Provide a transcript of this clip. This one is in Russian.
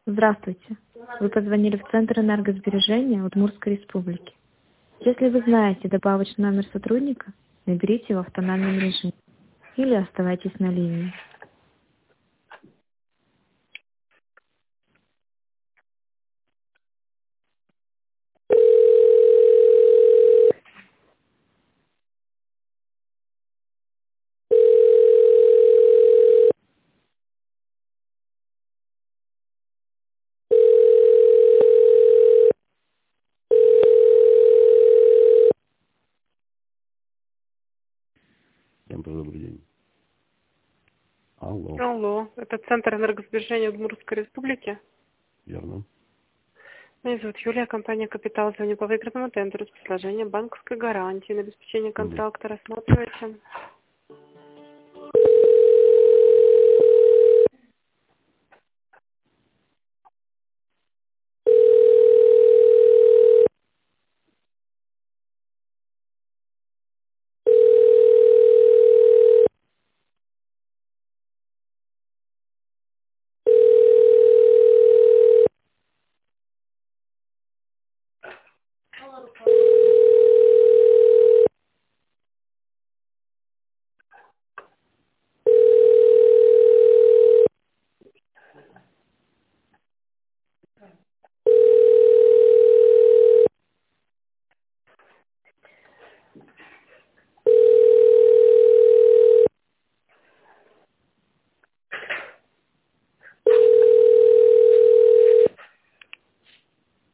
Здравствуйте. Вы позвонили в Центр энергосбережения Удмуртской Республики. Если вы знаете добавочный номер сотрудника, наберите его в автономном режиме или оставайтесь на линии. Всем добрый день. Алло, Алло, это Центр энергосбережения Удмуртской Республики. верно? Меня зовут Юлия, компания «Капитал». Звоню по выигранному тендеру с предложением банковской гарантии на обеспечение контракта. Рассматривайте.